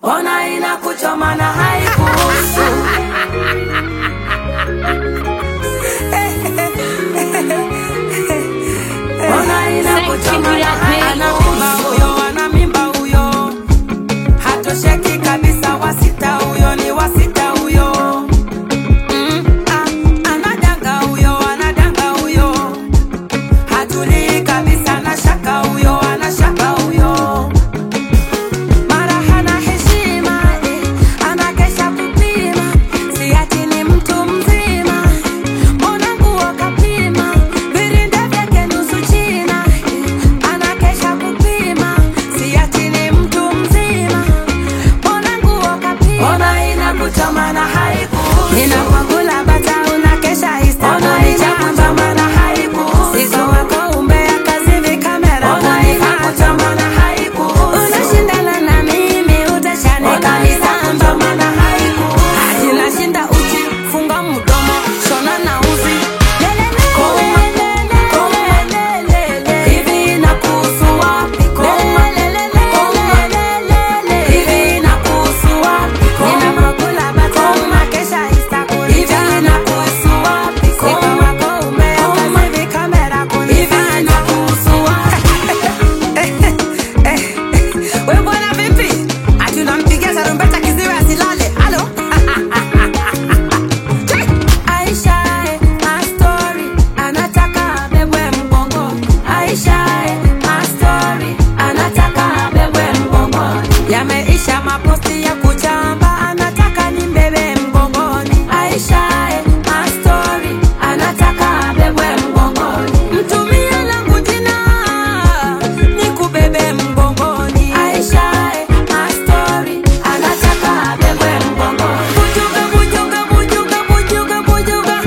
Ona inakuchoma na haikuhusu. Ona inakuchoma na haikuhusu. Ana mimba huyo, hatosheki kabisa, wasita huyo ni wasita huyo. Anadanga huyo, hatulii kabisa, anashaka huyo, anashaka huyo. Mara hana heshima, anakesha kupima, si ati ni mtu mzima. Mbona nguo kapima, virinde vyake nusu China. Anakesha kupima, si ati ni mtu mzima. Mbona nguo kapima. Ona inakuchoma na haikuhusu. Inakwakula bata unakesha hista. Ona inakuchoma na haikuhusu. Sizo wako umbea kazi vikamera. Ona inakuchoma na haikuhusu. Unashindana na mimi utashanika. Ona inakuchoma na haikuhusu. Hadi nashinda uchi, funga mdomo, shona na uzi. Hivi inakuhusu wapi? Hivi inakuhusu wapi? Ninapokula bata unakesha hista kuli. Hivi inakuhusu wapi? Siku wako umbea kazi vikamera kuli. Hivi inakuhusu wapi? Wewe bwana vipi? Ati unampigia tarumbeta kiziwe asilale. Halo? Aisha, my story, anataka abebwe mgongoni. Aisha, my story, anataka abebwe mgongoni. Yameisha maposti ya kuchamba, anataka nimbebe mgongoni. Aisha, my story, anataka abebwe mgongoni. Mtumie langu jina, nikubebe mgongoni. Aisha, my story, anataka abebwe mgongoni. Bujuga, bujuga, bujuga, bujuga, bujuga.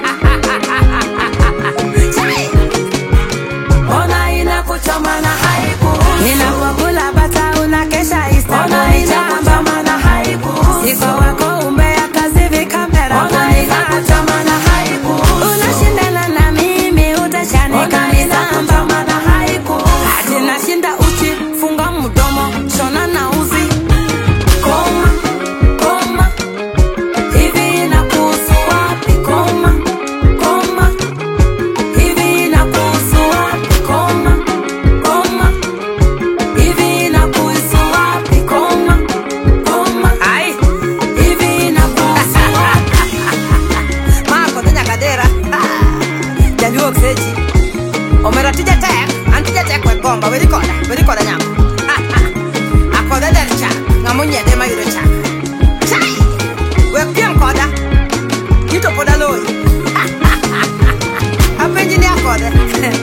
Chai! Ona inakuchoma na haikuhusu. Ninapokula bata unakesha hista. Ona inakuchoma na haikuhusu. Siku wako umbea kazi vikamera. Ona inakuchoma na haikuhusu. Unashindana na mimi utashanika. Ona inakuchoma na haikuhusu. Hadi nashinda uchi, funga mdomo, shona na uzi. Koma, koma. Hivi inakuhusu wapi? Koma, koma. Hivi inakuhusu wapi? Koma, koma. Hivi inakuhusu wapi? Koma, koma. Ai, hivi inakuhusu wapi? Mako tenya kadera. Jaluo kseji. Omera tija tek, antija tek we bomba, verikoda nyama. Akoda dercha, ngamunye de mayuro chak. Chai! We piem koda. Kito poda loy. Apenji ni akoda.